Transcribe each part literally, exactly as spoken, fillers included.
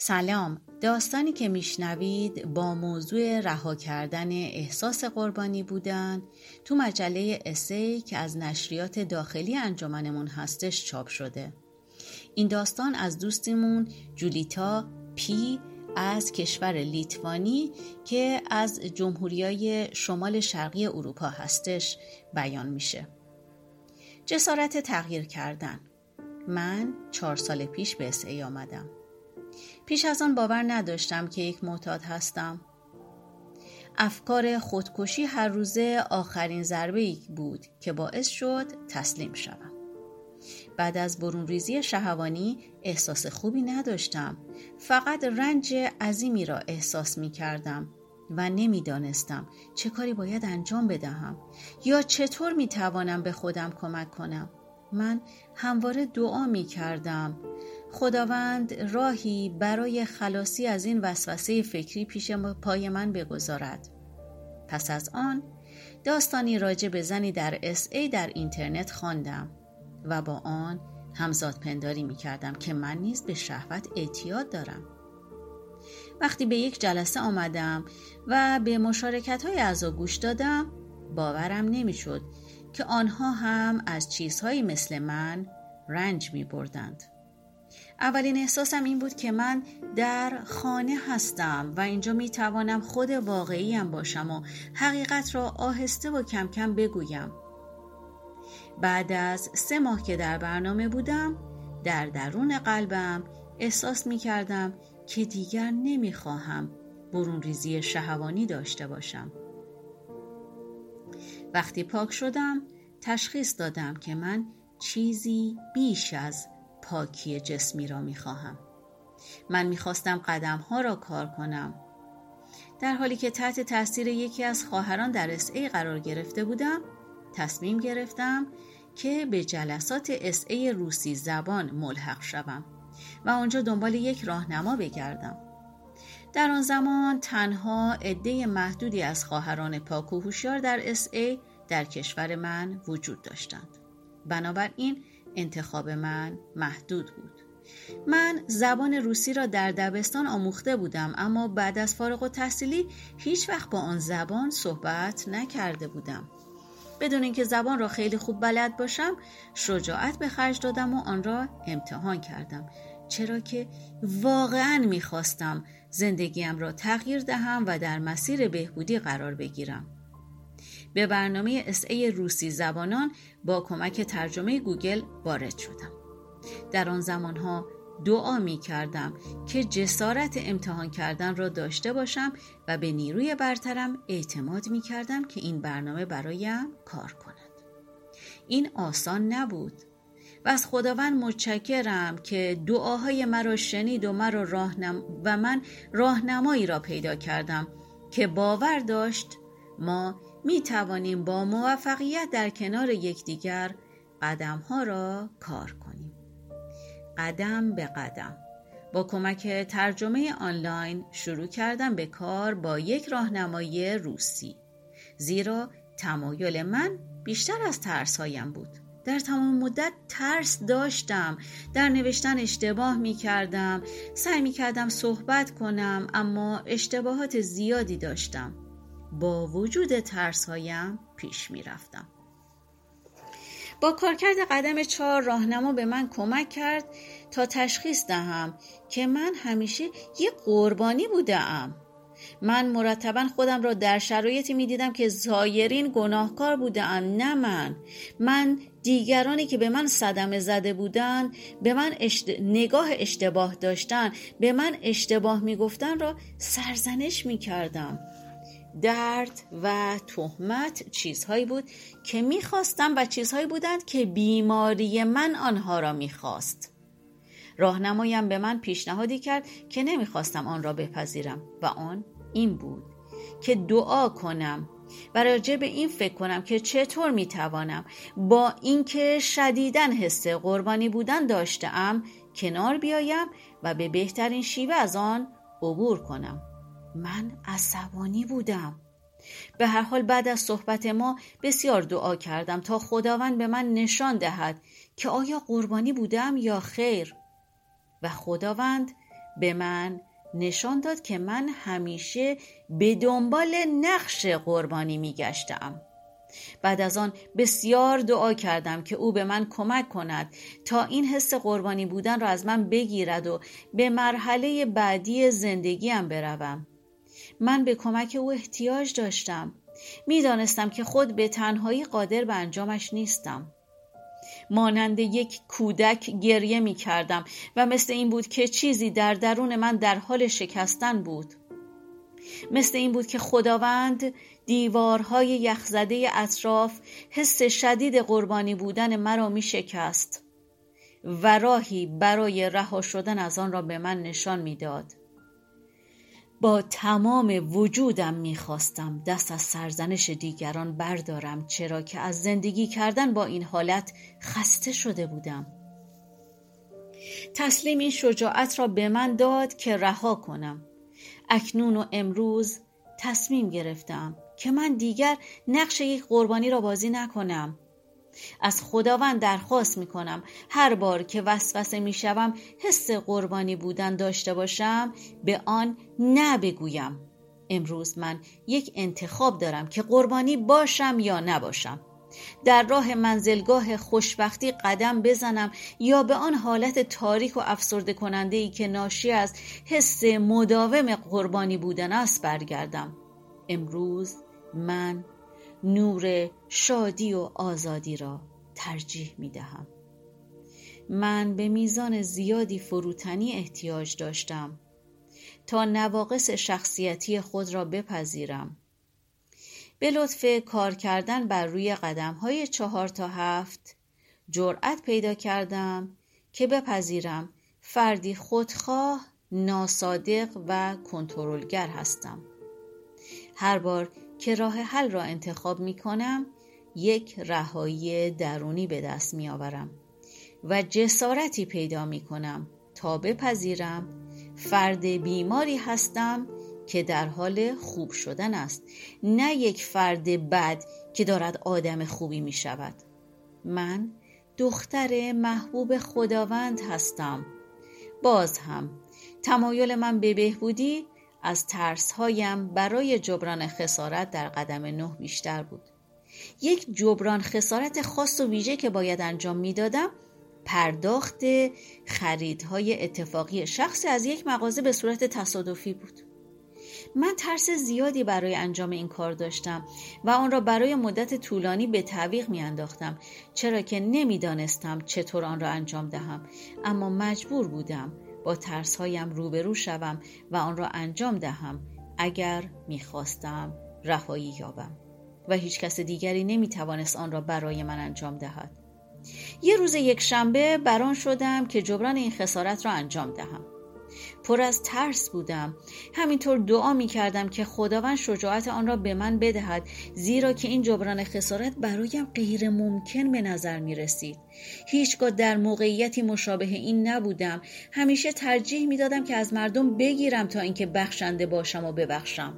سلام، داستانی که میشنوید با موضوع رها کردن احساس قربانی بودن تو مجله اسی که از نشریات داخلی انجمنمون هستش چاپ شده. این داستان از دوستیمون جولیتا پی از کشور لیتوانی که از جمهوریای شمال شرقی اروپا هستش بیان میشه. جسارت تغییر کردن. من چهار سال پیش به اس ای آمدم. پیش از آن باور نداشتم که یک معتاد هستم. افکار خودکشی هر روزه آخرین ضربه‌ای بود که باعث شد تسلیم شوم. بعد از برون ریزی شهوانی احساس خوبی نداشتم. فقط رنج عظیمی را احساس می کردم و نمی دانستم چه کاری باید انجام بدهم یا چطور می توانم به خودم کمک کنم. من همواره دعا می کردم خداوند راهی برای خلاصی از این وسوسه فکری پیش پای من بگذارد. پس از آن داستانی راجع به زنی در اس ای در اینترنت خواندم و با آن همزاد پنداری می کردم که من نیز به شهوت اعتیاد دارم. وقتی به یک جلسه آمدم و به مشارکت های اعضا گوش دادم باورم نمی شد که آنها هم از چیزهایی مثل من رنج می بردند. اولین احساسم این بود که من در خانه هستم و اینجا می توانم خود واقعیم باشم و حقیقت را آهسته و کم کم بگویم. بعد از سه ماه که در برنامه بودم در درون قلبم احساس می کردم که دیگر نمی خواهم برون ریزی شهوانی داشته باشم. وقتی پاک شدم تشخیص دادم که من چیزی بیش از پاکی جسمی را می خواهم. من می خواستم قدم ها را کار کنم. در حالی که تحت تاثیر یکی از خواهران در اس ای قرار گرفته بودم تصمیم گرفتم که به جلسات اس ای روسی زبان ملحق شوم و آنجا دنبال یک راهنما بگردم. در آن زمان تنها عده محدودی از خواهران پاک و هوشیار در اس ای در کشور من وجود داشتند. بنابراین انتخاب من محدود بود. من زبان روسی را در دبستان آموخته بودم اما بعد از فارغ التحصیلی هیچ وقت با آن زبان صحبت نکرده بودم. بدون اینکه زبان را خیلی خوب بلد باشم شجاعت به خرج دادم و آن را امتحان کردم، چرا که واقعاً می‌خواستم زندگیم را تغییر دهم و در مسیر بهبودی قرار بگیرم. به برنامه اس ای روسی زبانان با کمک ترجمه گوگل وارد شدم. در آن زمانها دعا می کردم که جسارت امتحان کردن را داشته باشم و به نیروی برترم اعتماد می کردم که این برنامه برایم کار کند. این آسان نبود و از خداوند متشکرم که دعاهای مرا شنید و مرا راهنم و من راهنمایی را پیدا کردم که باور داشت ما می توانیم با موفقیت در کنار یکدیگر قدم‌ها را کار کنیم. قدم به قدم با کمک ترجمه آنلاین شروع کردم به کار با یک راهنمای روسی، زیرا تمایل من بیشتر از ترس‌هایم بود. در تمام مدت ترس داشتم، در نوشتن اشتباه می کردم، سعی می کردم صحبت کنم اما اشتباهات زیادی داشتم. با وجود ترس‌هایم پیش می رفتم. با کارکرد قدم چهار راهنما به من کمک کرد تا تشخیص دهم که من همیشه یک قربانی بودم. من مرتباً خودم را در شرایطی می دیدم که ظاهرین گناهکار بودند، نه من. من دیگرانی که به من صدمه زده بودند، به من اشت... نگاه اشتباه داشتن، به من اشتباه می گفتن را سرزنش می کردم. درد و تهمت چیزهایی بود که میخواستم و چیزهایی بودند که بیماری من آنها را میخواست. راهنمایم به من پیشنهادی کرد که نمیخواستم آن را بپذیرم و آن این بود که دعا کنم و راجع به این فکر کنم که چطور میتوانم با اینکه شدیداً حس قربانی بودن داشتم کنار بیایم و به بهترین شیوه از آن عبور کنم. من عصبانی بودم. به هر حال بعد از صحبت ما بسیار دعا کردم تا خداوند به من نشان دهد که آیا قربانی بودم یا خیر، و خداوند به من نشان داد که من همیشه به دنبال نقش قربانی میگشتم. بعد از آن بسیار دعا کردم که او به من کمک کند تا این حس قربانی بودن را از من بگیرد و به مرحله بعدی زندگیم بروم. من به کمک او احتیاج داشتم. میدانستم که خود به تنهایی قادر به انجامش نیستم. مانند یک کودک گریه می کردم و مثل این بود که چیزی در درون من در حال شکستن بود. مثل این بود که خداوند دیوارهای یخزده اطراف حس شدید قربانی بودن مرا می شکست و راهی برای رها شدن از آن را به من نشان می داد. با تمام وجودم می‌خواستم دست از سرزنش دیگران بردارم، چرا که از زندگی کردن با این حالت خسته شده بودم. تسلیم این شجاعت را به من داد که رها کنم. اکنون و امروز تصمیم گرفتم که من دیگر نقش یک قربانی را بازی نکنم. از خداوند درخواست می کنم هر بار که وسوسه می شوم حس قربانی بودن داشته باشم به آن نه بگویم. امروز من یک انتخاب دارم که قربانی باشم یا نباشم. در راه منزلگاه خوشبختی قدم بزنم یا به آن حالت تاریک و افسرده کننده ای که ناشی از حس مداوم قربانی بودن است برگردم. امروز من نور شادی و آزادی را ترجیح می دهم. من به میزان زیادی فروتنی احتیاج داشتم تا نواقص شخصیتی خود را بپذیرم. به لطف کار کردن بر روی قدم‌های چهار تا هفت جرأت پیدا کردم که بپذیرم فردی خودخواه، ناصادق و کنترلگر هستم. هر بار که راه حل را انتخاب می کنم یک رهایی درونی به دست می آورم و جسارتی پیدا می کنم تا بپذیرم فرد بیماری هستم که در حال خوب شدن است، نه یک فرد بد که دارد آدم خوبی می شود. من دختر محبوب خداوند هستم. باز هم تمایل من به بهبودی از ترس‌هایم برای جبران خسارت در قدم نه بیشتر بود. یک جبران خسارت خاص و ویژه که باید انجام می‌دادم، پرداخت خریدهای اتفاقی شخصی از یک مغازه به صورت تصادفی بود. من ترس زیادی برای انجام این کار داشتم و آن را برای مدت طولانی به تعویق می‌انداختم، چرا که نمی‌دانستم چطور آن را انجام دهم، اما مجبور بودم با ترس‌هایم روبرو شوم و آن را انجام دهم اگر می‌خواستم رهایی یابم و هیچ کس دیگری نمی‌توانست آن را برای من انجام دهد. یه روز یک شنبه بران شدم که جبران این خسارت را انجام دهم. پر از ترس بودم. همینطور دعا می کردم که خداوند شجاعت آن را به من بدهد، زیرا که این جبران خسارت برایم غیر ممکن به نظر می رسید. هیچگاه در موقعیتی مشابه این نبودم. همیشه ترجیح می دادم که از مردم بگیرم تا اینکه بخشنده باشم و ببخشم.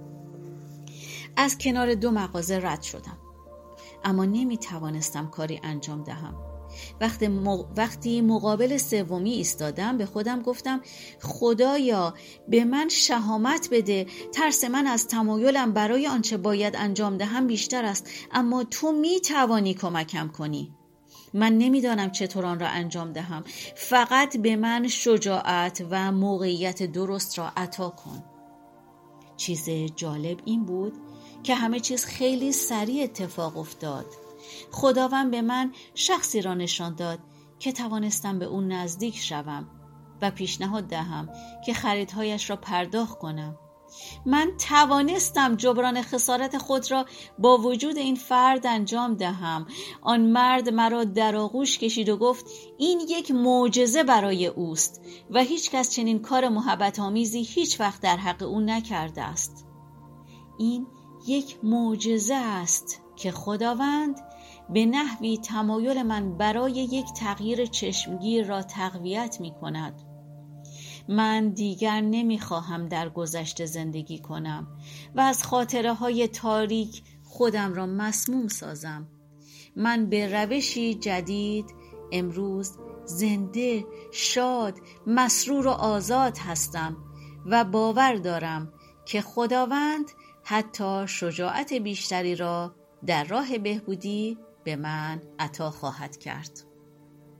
از کنار دو مغازه رد شدم، اما نمی توانستم کاری انجام دهم. وقتی, مق... وقتی مقابل سومی ایستادم به خودم گفتم خدایا به من شهامت بده. ترس من از تمایلم برای آنچه باید انجام دهم بیشتر است، اما تو می توانی کمکم کنی. من نمیدانم چطور آن را انجام دهم. فقط به من شجاعت و موقعیت درست را عطا کن. چیز جالب این بود که همه چیز خیلی سریع اتفاق افتاد. خداوند به من شخصی را نشان داد که توانستم به اون نزدیک شوم و پیشنهاد دهم که خریدهایش را پرداخت کنم. من توانستم جبران خسارت خود را با وجود این فرد انجام دهم. آن مرد مرا در آغوش کشید و گفت این یک معجزه برای اوست و هیچ کس چنین کار محبت آمیزی هیچ وقت در حق او نکرده است. این یک معجزه است که خداوند به نحوی تمایل من برای یک تغییر چشمگیر را تقویت می کند. من دیگر نمی خواهم در گذشته زندگی کنم و از خاطره های تاریک خودم را مسموم سازم. من به روشی جدید امروز زنده، شاد، مسرور و آزاد هستم و باور دارم که خداوند حتی شجاعت بیشتری را در راه بهبودی به من عطا خواهد کرد.